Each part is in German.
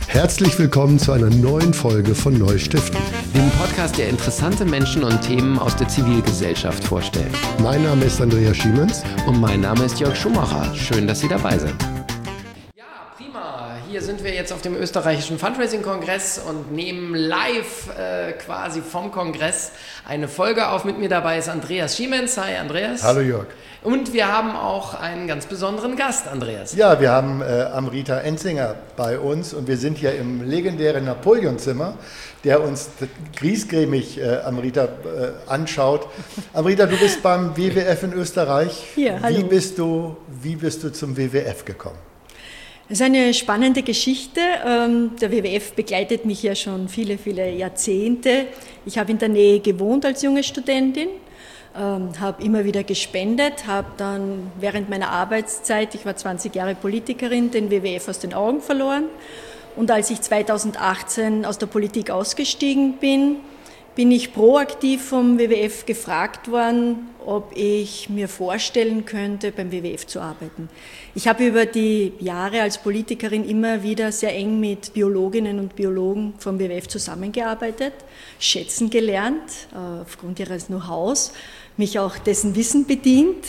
Herzlich willkommen zu einer neuen Folge von Neustiften, dem Podcast, der interessante Menschen und Themen aus der Zivilgesellschaft vorstellt. Mein Name ist Andreas Schiemens. Und mein Name ist Jörg Schumacher. Schön, dass Sie dabei sind. Ja, prima. Hier sind wir jetzt auf dem österreichischen Fundraising-Kongress und nehmen live quasi vom Kongress eine Folge auf. Mit mir dabei ist Andreas Schiemens. Hi, Andreas. Hallo, Jörg. Und wir haben auch einen ganz besonderen Gast, Andreas. Ja, wir haben Amrita Enzinger bei uns und wir sind hier im legendären Napoleon-Zimmer, der uns griesgrämig Amrita anschaut. Amrita, du bist beim WWF in Österreich. Ja, hallo. Wie bist du zum WWF gekommen? Das ist eine spannende Geschichte. Der WWF begleitet mich ja schon viele, viele Jahrzehnte. Ich habe in der Nähe gewohnt als junge Studentin. Habe immer wieder gespendet, habe dann während meiner Arbeitszeit, ich war 20 Jahre Politikerin, den WWF aus den Augen verloren. Und als ich 2018 aus der Politik ausgestiegen bin, bin ich proaktiv vom WWF gefragt worden, ob ich mir vorstellen könnte, beim WWF zu arbeiten. Ich habe über die Jahre als Politikerin immer wieder sehr eng mit Biologinnen und Biologen vom WWF zusammengearbeitet, schätzen gelernt, aufgrund ihres Know-hows, mich auch dessen Wissen bedient.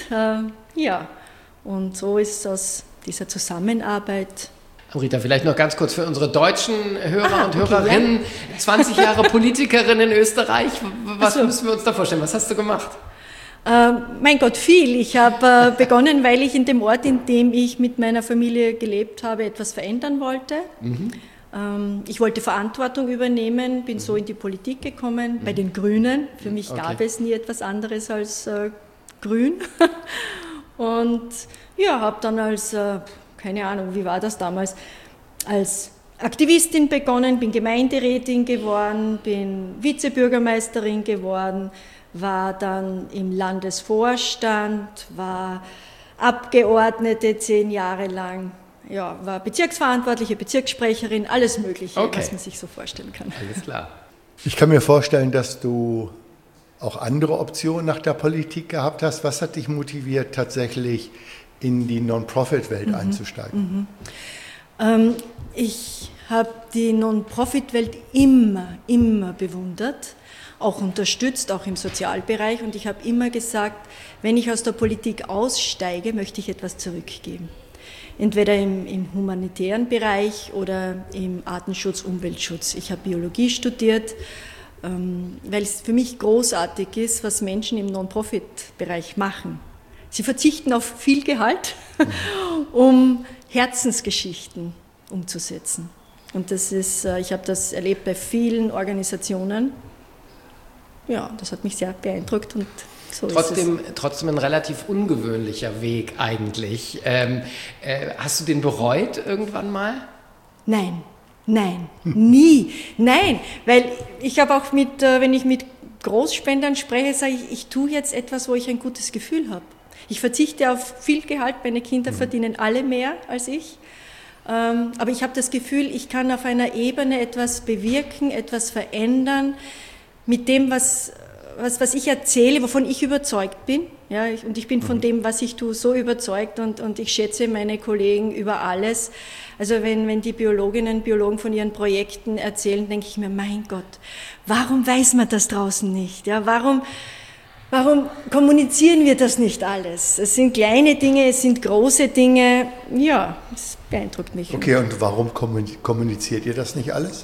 Und so ist aus dieser Zusammenarbeit. Amrita, vielleicht noch ganz kurz für unsere deutschen Hörer und Hörerinnen. Ja. 20 Jahre Politikerin in Österreich. Was müssen wir uns da vorstellen? Was hast du gemacht? Mein Gott, viel. Ich habe begonnen, weil ich in dem Ort, in dem ich mit meiner Familie gelebt habe, etwas verändern wollte. Ich wollte Verantwortung übernehmen, bin so in die Politik gekommen, bei den Grünen. Für mich gab es nie etwas anderes als grün. Und ja, habe dann als, keine Ahnung, wie war das damals, als Aktivistin begonnen, bin Gemeinderätin geworden, bin Vizebürgermeisterin geworden, war dann im Landesvorstand, war Abgeordnete 10 Jahre lang. Ja, war Bezirksverantwortliche, Bezirkssprecherin, alles Mögliche, was man sich so vorstellen kann. Alles klar. Ich kann mir vorstellen, dass du auch andere Optionen nach der Politik gehabt hast. Was hat dich motiviert, tatsächlich in die Non-Profit-Welt einzusteigen? Ich habe die Non-Profit-Welt immer bewundert, auch unterstützt, auch im Sozialbereich. Und ich habe immer gesagt, wenn ich aus der Politik aussteige, möchte ich etwas zurückgeben. Entweder im humanitären Bereich oder im Artenschutz, Umweltschutz. Ich habe Biologie studiert, weil es für mich großartig ist, was Menschen im Non-Profit-Bereich machen. Sie verzichten auf viel Gehalt, um Herzensgeschichten umzusetzen. Und das ist, ich habe das erlebt bei vielen Organisationen. Ja, das hat mich sehr beeindruckt und so Trotzdem ein relativ ungewöhnlicher Weg eigentlich. Hast du den bereut irgendwann mal? Nein, nie. Nein, weil ich habe auch wenn ich mit Großspendern spreche, sage ich tue jetzt etwas, wo ich ein gutes Gefühl habe. Ich verzichte auf viel Gehalt, meine Kinder verdienen alle mehr als ich. Aber ich habe das Gefühl, ich kann auf einer Ebene etwas bewirken, etwas verändern, mit dem, was ich erzähle, wovon ich überzeugt bin. Ja, und ich bin von dem, was ich tue, so überzeugt und ich schätze meine Kollegen über alles. Also wenn die Biologinnen und Biologen von ihren Projekten erzählen, denke ich mir, mein Gott, warum weiß man das draußen nicht? Ja, warum kommunizieren wir das nicht alles? Es sind kleine Dinge, es sind große Dinge. Ja, das beeindruckt mich. Okay, und warum kommuniziert ihr das nicht alles?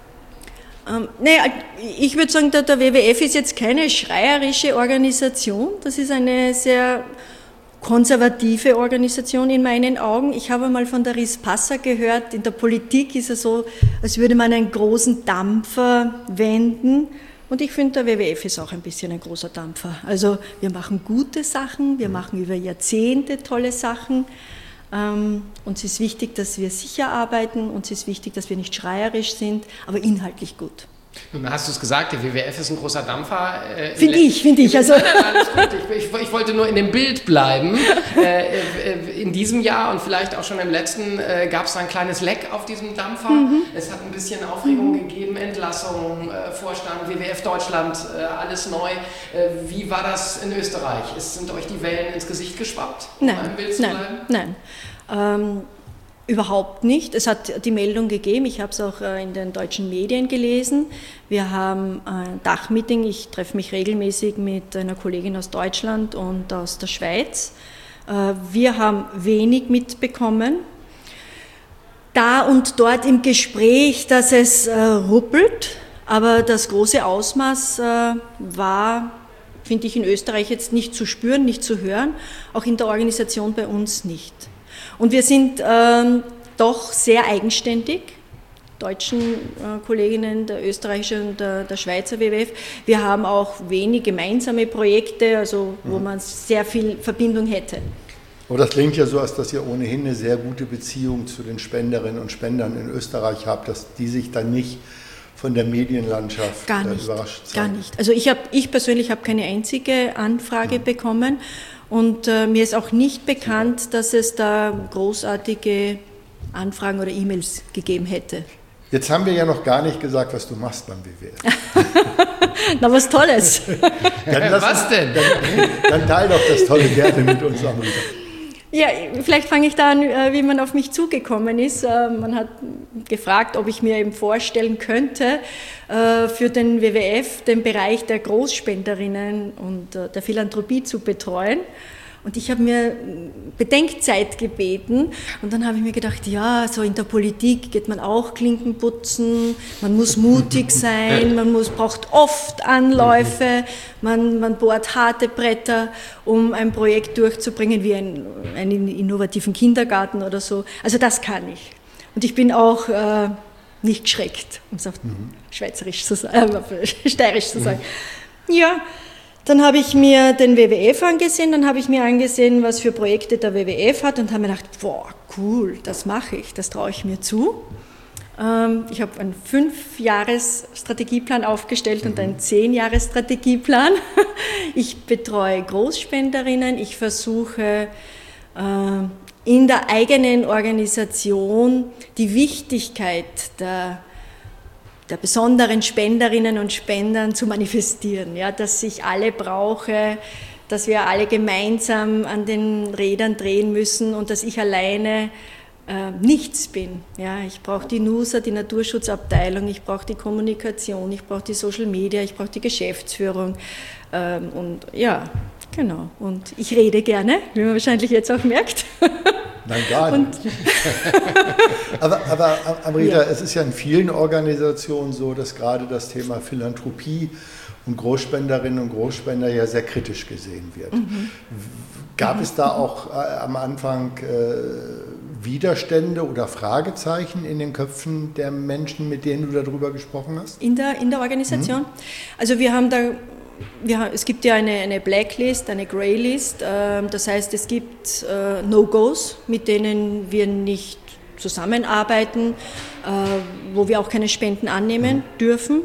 Ich würde sagen, der WWF ist jetzt keine schreierische Organisation. Das ist eine sehr konservative Organisation in meinen Augen. Ich habe mal von der Rispassa gehört, in der Politik ist es so, als würde man einen großen Dampfer wenden. Und ich finde, der WWF ist auch ein bisschen ein großer Dampfer. Also wir machen gute Sachen, wir machen über Jahrzehnte tolle Sachen. Uns ist wichtig, dass wir sicher arbeiten, uns ist wichtig, dass wir nicht schreierisch sind, aber inhaltlich gut. Nun hast du es gesagt, der WWF ist ein großer Dampfer. Finde ich. Also. Nein, alles gut. Ich wollte nur in dem Bild bleiben. In diesem Jahr und vielleicht auch schon im letzten gab es ein kleines Leck auf diesem Dampfer. Es hat ein bisschen Aufregung gegeben, Entlassungen, Vorstand, WWF Deutschland, alles neu. Wie war das in Österreich? Sind euch die Wellen ins Gesicht geschwappt? Nein. Überhaupt nicht. Es hat die Meldung gegeben, ich habe es auch in den deutschen Medien gelesen. Wir haben ein Dachmeeting, ich treffe mich regelmäßig mit einer Kollegin aus Deutschland und aus der Schweiz. Wir haben wenig mitbekommen. Da und dort im Gespräch, dass es ruppelt, aber das große Ausmaß war, finde ich, in Österreich jetzt nicht zu spüren, nicht zu hören, auch in der Organisation bei uns nicht. Und wir sind doch sehr eigenständig, deutschen Kolleginnen, der österreichischen und der Schweizer WWF. Wir haben auch wenig gemeinsame Projekte, also wo man sehr viel Verbindung hätte. Aber das klingt ja so, als dass ihr ohnehin eine sehr gute Beziehung zu den Spenderinnen und Spendern in Österreich habt, dass die sich dann nicht von der Medienlandschaft überrascht sind. Gar nicht. Also ich persönlich habe keine einzige Anfrage bekommen. Und mir ist auch nicht bekannt, dass es da großartige Anfragen oder E-Mails gegeben hätte. Jetzt haben wir ja noch gar nicht gesagt, was du machst beim WWF. Na, was Tolles. Was denn? Dann teil doch das Tolle gerne mit uns, Amrita. Ja, vielleicht fange ich da an, wie man auf mich zugekommen ist. Man hat gefragt, ob ich mir eben vorstellen könnte, für den WWF den Bereich der Großspenderinnen und der Philanthropie zu betreuen. Und ich habe mir Bedenkzeit gebeten und dann habe ich mir gedacht, ja, so in der Politik geht man auch Klinken putzen, man muss mutig sein, braucht oft Anläufe, man bohrt harte Bretter, um ein Projekt durchzubringen, wie einen innovativen Kindergarten oder so. Also das kann ich. Und ich bin auch nicht geschreckt, um es auf Schweizerisch zu sagen, steirisch zu sagen. Ja. Dann habe ich mir den WWF angesehen, dann habe ich mir angesehen, was für Projekte der WWF hat und habe mir gedacht, boah, cool, das mache ich, das traue ich mir zu. Ich habe einen 5-Jahres-Strategieplan aufgestellt und einen 10-Jahres-Strategieplan. Ich betreue Großspenderinnen, ich versuche in der eigenen Organisation die Wichtigkeit der besonderen Spenderinnen und Spendern zu manifestieren, ja, dass ich alle brauche, dass wir alle gemeinsam an den Rädern drehen müssen und dass ich alleine nichts bin. Ja, ich brauche die NUSA, die Naturschutzabteilung, ich brauche die Kommunikation, ich brauche die Social Media, ich brauche die Geschäftsführung und ja, genau. Und ich rede gerne, wie man wahrscheinlich jetzt auch merkt. Nein, gar nicht. aber Amrita, es ist ja in vielen Organisationen so, dass gerade das Thema Philanthropie und Großspenderinnen und Großspender ja sehr kritisch gesehen wird. Gab es da auch am Anfang Widerstände oder Fragezeichen in den Köpfen der Menschen, mit denen du darüber gesprochen hast? In der Organisation? Also es gibt ja eine Blacklist, eine Greylist, das heißt, es gibt No-Gos, mit denen wir nicht zusammenarbeiten, wo wir auch keine Spenden annehmen dürfen.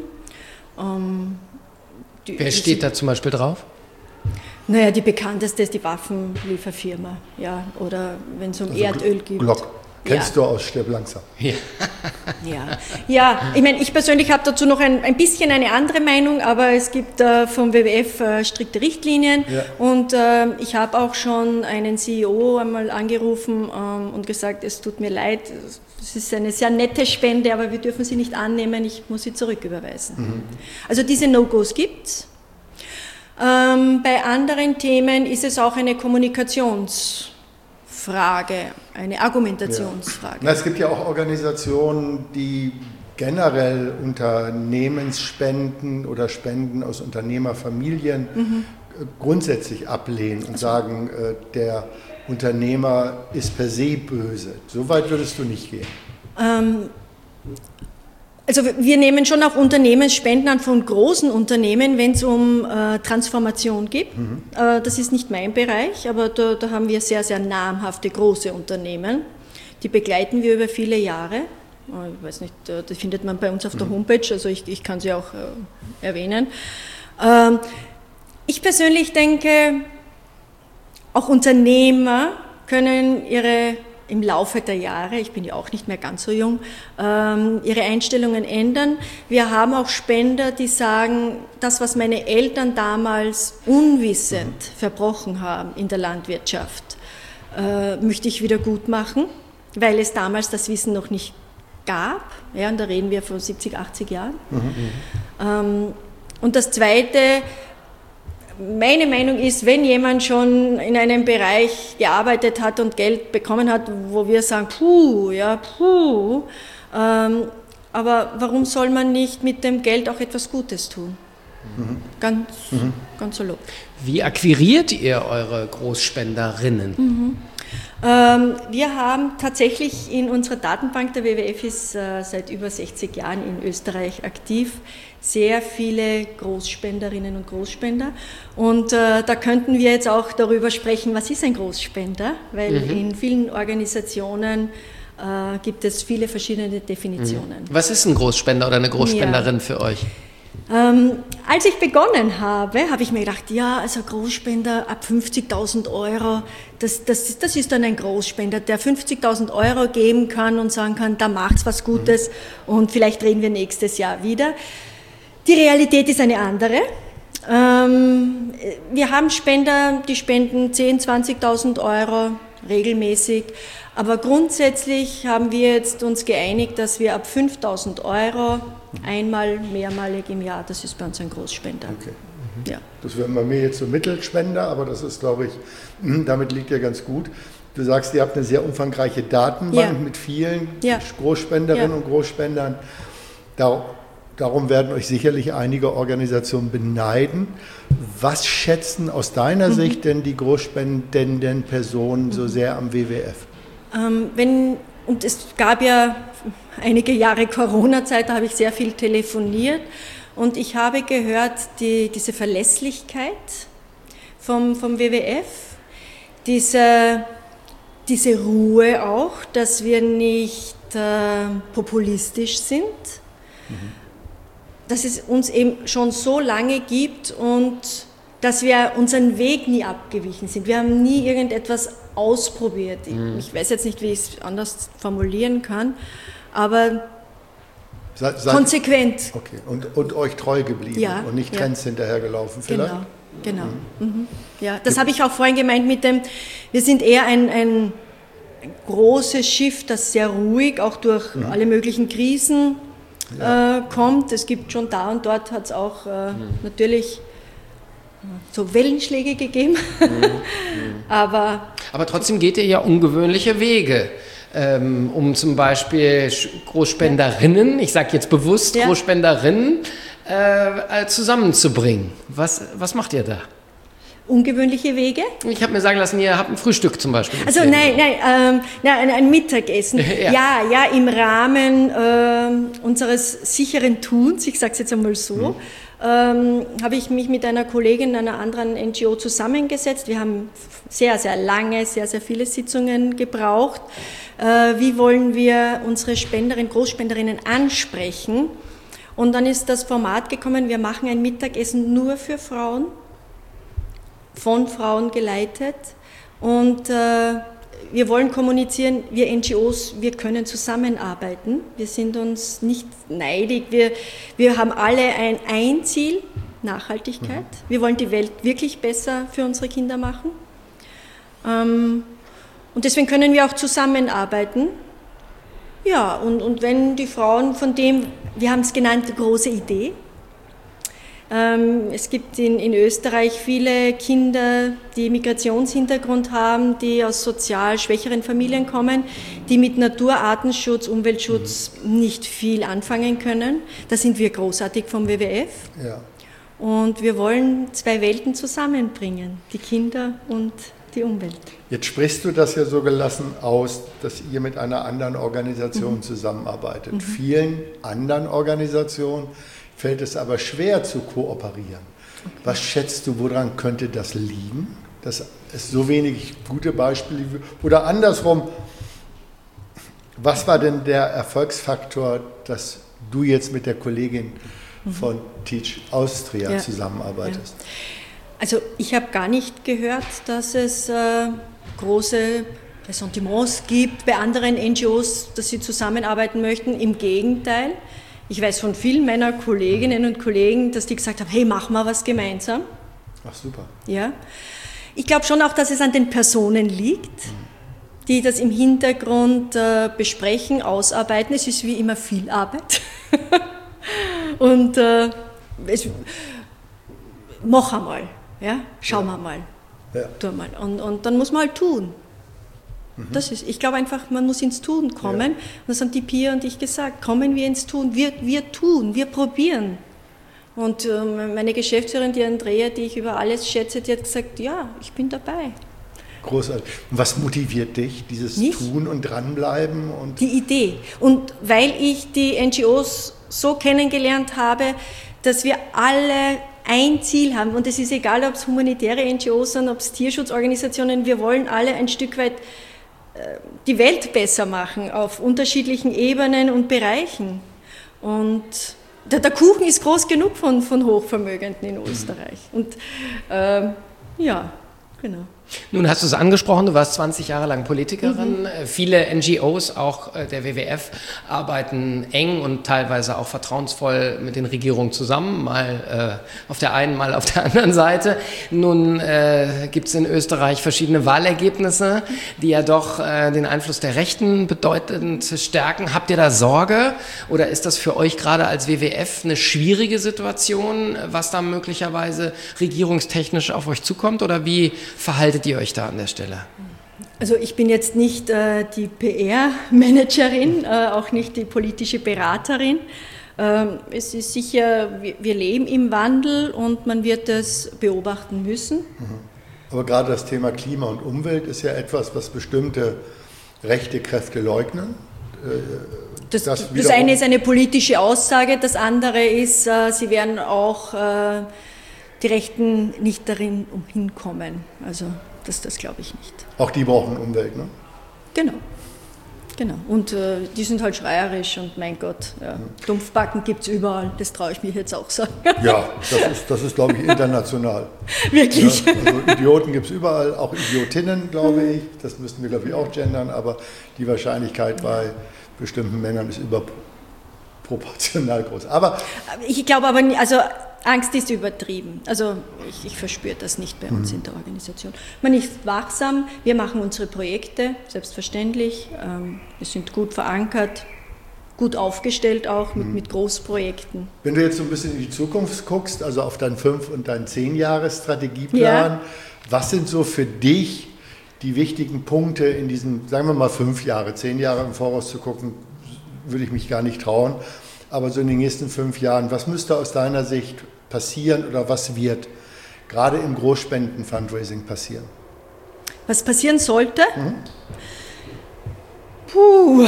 Wer steht da zum Beispiel drauf? Naja, die bekannteste ist die Waffenlieferfirma, ja, oder wenn es um Erdöl geht. Glock. Kennst du aus Stirb langsam? Ja. Ja, ich meine, ich persönlich habe dazu noch ein bisschen eine andere Meinung, aber es gibt vom WWF strikte Richtlinien und ich habe auch schon einen CEO einmal angerufen und gesagt, es tut mir leid, es ist eine sehr nette Spende, aber wir dürfen sie nicht annehmen, ich muss sie zurücküberweisen. Also diese No-Gos gibt es. Bei anderen Themen ist es auch eine Kommunikationsfrage, eine Argumentationsfrage. Ja. Na, es gibt ja auch Organisationen, die generell Unternehmensspenden oder Spenden aus Unternehmerfamilien grundsätzlich ablehnen und sagen, der Unternehmer ist per se böse. So weit würdest du nicht gehen. Also wir nehmen schon auch Unternehmensspenden an von großen Unternehmen, wenn es um Transformation geht. Das ist nicht mein Bereich, aber da haben wir sehr, sehr namhafte große Unternehmen. Die begleiten wir über viele Jahre. Ich weiß nicht, das findet man bei uns auf der Homepage, also ich kann sie auch erwähnen. Ich persönlich denke, auch Unternehmer können im Laufe der Jahre, ich bin ja auch nicht mehr ganz so jung, ihre Einstellungen ändern. Wir haben auch Spender, die sagen, das, was meine Eltern damals unwissend verbrochen haben in der Landwirtschaft, möchte ich wieder gut machen. weil es damals das Wissen noch nicht gab. Ja, und da reden wir von 70, 80 Jahren. Und das Zweite, meine Meinung ist, wenn jemand schon in einem Bereich gearbeitet hat und Geld bekommen hat, wo wir sagen, aber warum soll man nicht mit dem Geld auch etwas Gutes tun? Ganz salopp. Wie akquiriert ihr eure Großspenderinnen? Wir haben tatsächlich in unserer Datenbank, der WWF ist seit über 60 Jahren in Österreich aktiv, sehr viele Großspenderinnen und Großspender. Und da könnten wir jetzt auch darüber sprechen, was ist ein Großspender? Weil in vielen Organisationen gibt es viele verschiedene Definitionen. Was ist ein Großspender oder eine Großspenderin für euch? Als ich begonnen habe ich mir gedacht, ja, also Großspender ab 50.000 €, das ist dann ein Großspender, der 50.000 € geben kann und sagen kann, da macht's was Gutes und vielleicht reden wir nächstes Jahr wieder. Die Realität ist eine andere. Wir haben Spender, die spenden 10.000, 20.000 € regelmäßig, aber grundsätzlich haben wir jetzt uns geeinigt, dass wir ab 5.000 € einmal, mehrmalig im Jahr, das ist bei uns ein Großspender. Okay. Ja. Das wäre bei mir jetzt so Mittelspender, aber das ist, glaube ich, damit liegt ihr ganz gut. Du sagst, ihr habt eine sehr umfangreiche Datenbank mit vielen Großspenderinnen und Großspendern. Darum werden euch sicherlich einige Organisationen beneiden. Was schätzen aus deiner Sicht denn die großspendenden Personen so sehr am WWF? Und es gab ja einige Jahre Corona-Zeit, da habe ich sehr viel telefoniert und ich habe gehört, diese Verlässlichkeit vom WWF, diese Ruhe auch, dass wir nicht populistisch sind, dass es uns eben schon so lange gibt und dass wir unseren Weg nie abgewichen sind. Wir haben nie irgendetwas ausprobiert. Ich weiß jetzt nicht, wie ich es anders formulieren kann, aber konsequent. Okay, und euch treu geblieben und nicht Trends hinterhergelaufen vielleicht? Genau. Ja, das habe ich auch vorhin gemeint mit dem, wir sind eher ein großes Schiff, das sehr ruhig auch durch alle möglichen Krisen kommt. Es gibt schon da und dort hat es auch natürlich so Wellenschläge gegeben. Aber trotzdem geht ihr ja ungewöhnliche Wege, um zum Beispiel Großspenderinnen, ich sage jetzt bewusst Großspenderinnen, zusammenzubringen. Was macht ihr da? Ungewöhnliche Wege? Ich habe mir sagen lassen, ihr habt ein Frühstück zum Beispiel. Also nein, ein Mittagessen. Ja, im Rahmen unseres sicheren Tuns, ich sage es jetzt einmal so, habe ich mich mit einer Kollegin einer anderen NGO zusammengesetzt. Wir haben sehr, sehr lange, sehr, sehr viele Sitzungen gebraucht. Wie wollen wir unsere Großspenderinnen ansprechen? Und dann ist das Format gekommen, wir machen ein Mittagessen nur für Frauen, von Frauen geleitet. Und wir wollen kommunizieren, wir NGOs, wir können zusammenarbeiten. Wir sind uns nicht neidig. Wir haben alle ein Ziel, Nachhaltigkeit. Wir wollen die Welt wirklich besser für unsere Kinder machen. Und deswegen können wir auch zusammenarbeiten. Ja, und wenn die Frauen von dem, wir haben es genannt, große Idee. Es gibt in Österreich viele Kinder, die Migrationshintergrund haben, die aus sozial schwächeren Familien kommen, die mit Natur, Artenschutz, Umweltschutz nicht viel anfangen können. Da sind wir großartig vom WWF. Ja. Und wir wollen zwei Welten zusammenbringen, die Kinder und die Umwelt. Jetzt sprichst du das ja so gelassen aus, dass ihr mit einer anderen Organisation zusammenarbeitet. Vielen anderen Organisationen fällt es aber schwer zu kooperieren. Okay. Was schätzt du, woran könnte das liegen, dass es so wenig gute Beispiele gibt? Oder andersrum, was war denn der Erfolgsfaktor, dass du jetzt mit der Kollegin von Teach Austria zusammenarbeitest? Ja. Also ich habe gar nicht gehört, dass es große Ressentiments gibt bei anderen NGOs, dass sie zusammenarbeiten möchten. Im Gegenteil. Ich weiß von vielen meiner Kolleginnen und Kollegen, dass die gesagt haben, hey, machen wir was gemeinsam. Ach, super. Ja. Ich glaube schon auch, dass es an den Personen liegt, die das im Hintergrund besprechen, ausarbeiten. Es ist wie immer viel Arbeit. Und mach einmal, ja? Schauen wir mal, tu mal. Und dann muss man halt tun. Das ist, ich glaube einfach, man muss ins Tun kommen. Und das haben die Pia und ich gesagt, kommen wir ins Tun, wir tun, wir probieren. Und meine Geschäftsführerin, die Andrea, die ich über alles schätze, die hat gesagt, ja, ich bin dabei. Großartig. Und was motiviert dich, dieses Tun und Dranbleiben? Und die Idee. Und weil ich die NGOs so kennengelernt habe, dass wir alle ein Ziel haben. Und es ist egal, ob es humanitäre NGOs sind, ob es Tierschutzorganisationen, wir wollen alle ein Stück weit die Welt besser machen auf unterschiedlichen Ebenen und Bereichen. Und der Kuchen ist groß genug von Hochvermögenden in Österreich. Und ja, genau. Nun hast du es angesprochen, du warst 20 Jahre lang Politikerin. Viele NGOs, auch der WWF, arbeiten eng und teilweise auch vertrauensvoll mit den Regierungen zusammen, mal auf der einen, mal auf der anderen Seite. Nun gibt es in Österreich verschiedene Wahlergebnisse, die ja doch den Einfluss der Rechten bedeutend stärken. Habt ihr da Sorge oder ist das für euch gerade als WWF eine schwierige Situation, was da möglicherweise regierungstechnisch auf euch zukommt, oder wie verhaltet ihr euch da an der Stelle? Also ich bin jetzt nicht die PR-Managerin, auch nicht die politische Beraterin. Es ist sicher, wir leben im Wandel und man wird das beobachten müssen. Aber gerade das Thema Klima und Umwelt ist ja etwas, was bestimmte rechte Kräfte leugnen. Das eine ist eine politische Aussage, das andere ist, sie werden auch die Rechten nicht darin umhinkommen. Also das glaube ich nicht. Auch die brauchen Umwelt, ne? Genau. Und die sind halt schreierisch und mein Gott, Dumpfbacken gibt es überall, das traue ich mir jetzt auch sagen. Ja, das ist glaube ich, international. Wirklich? Ja, also Idioten gibt es überall, auch Idiotinnen, glaube ich. Das müssten wir, glaube ich, auch gendern, aber die Wahrscheinlichkeit bei bestimmten Männern ist überproportional groß. Aber ich glaube aber, also Angst ist übertrieben. Also ich verspüre das nicht bei uns in der Organisation. Man ist wachsam, wir machen unsere Projekte, selbstverständlich. Wir sind gut verankert, gut aufgestellt auch mit Großprojekten. Wenn du jetzt so ein bisschen in die Zukunft guckst, also auf deinen 5- und deinen 10-Jahres-Strategieplan, was sind so für dich die wichtigen Punkte in diesen, sagen wir mal 5 Jahre, 10 Jahre im Voraus zu gucken, würde ich mich gar nicht trauen. Aber so in den nächsten 5 Jahren, was müsste aus deiner Sicht passieren oder was wird gerade im Großspenden-Fundraising passieren? Was passieren sollte? Puh.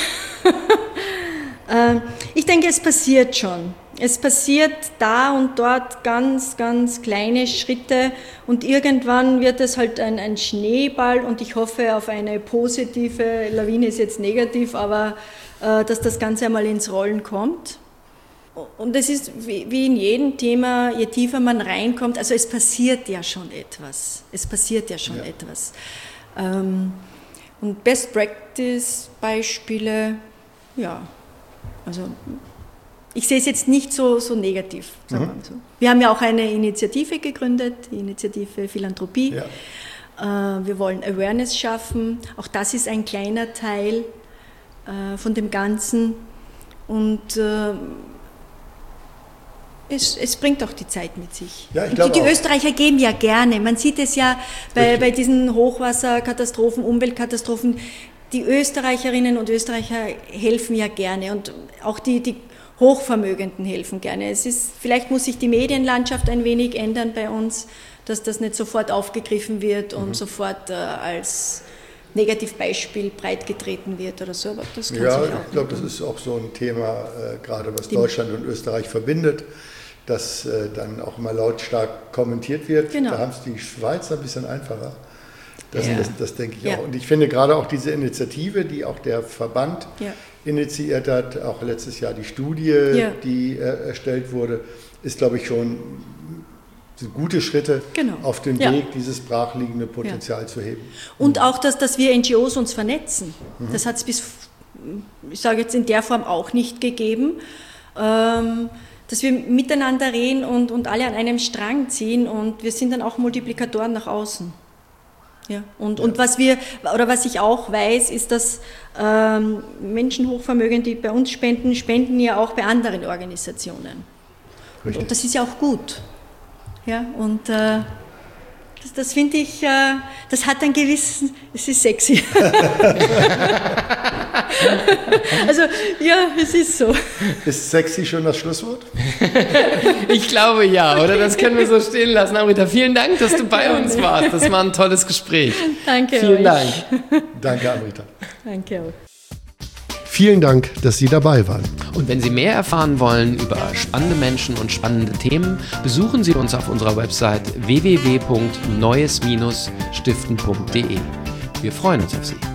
Ich denke, es passiert schon. Es passiert da und dort ganz, ganz kleine Schritte und irgendwann wird es halt ein Schneeball und ich hoffe auf eine positive, Lawine ist jetzt negativ, aber dass das Ganze einmal ins Rollen kommt. Und es ist wie in jedem Thema, je tiefer man reinkommt, also es passiert ja schon etwas. Und Best-Practice-Beispiele, ja, also ich sehe es jetzt nicht so negativ, sagen wir mal so. Wir haben ja auch eine Initiative gegründet, die Initiative Philanthropie. Ja. Wir wollen Awareness schaffen, auch das ist ein kleiner Teil von dem Ganzen und es bringt auch die Zeit mit sich. Ja, die Österreicher geben ja gerne, man sieht es ja bei diesen Hochwasserkatastrophen, Umweltkatastrophen, die Österreicherinnen und Österreicher helfen ja gerne und auch die Hochvermögenden helfen gerne. Vielleicht muss sich die Medienlandschaft ein wenig ändern bei uns, dass das nicht sofort aufgegriffen wird und sofort als Negativbeispiel breitgetreten wird oder so, aber das kann sich auch ich glaube, das ist auch so ein Thema, gerade was Deutschland und Österreich verbindet, dass dann auch immer lautstark kommentiert wird. Genau. Da haben es die Schweizer ein bisschen einfacher. Das denke ich auch. Und ich finde gerade auch diese Initiative, die auch der Verband initiiert hat, auch letztes Jahr die Studie, die erstellt wurde, ist, glaube ich, schon gute Schritte auf dem Weg, dieses brachliegende Potenzial zu heben. Und auch, dass wir NGOs uns vernetzen. Das hat es ich sage jetzt in der Form auch nicht gegeben, dass wir miteinander reden und alle an einem Strang ziehen und wir sind dann auch Multiplikatoren nach außen. Ja. Und was ich auch weiß, ist, dass Menschen hochvermögend, die bei uns spenden ja auch bei anderen Organisationen. Richtig. Und das ist ja auch gut. Ja, und das finde ich, das hat einen gewissen, es ist sexy. Also, ja, es ist so. Ist sexy schon das Schlusswort? Ich glaube ja, oder? Das können wir so stehen lassen. Amrita, vielen Dank, dass du bei uns warst. Das war ein tolles Gespräch. Danke Vielen euch. Dank. Danke, Amrita. Danke auch. Vielen Dank, dass Sie dabei waren. Und wenn Sie mehr erfahren wollen über spannende Menschen und spannende Themen, besuchen Sie uns auf unserer Website www.neues-stiften.de. Wir freuen uns auf Sie.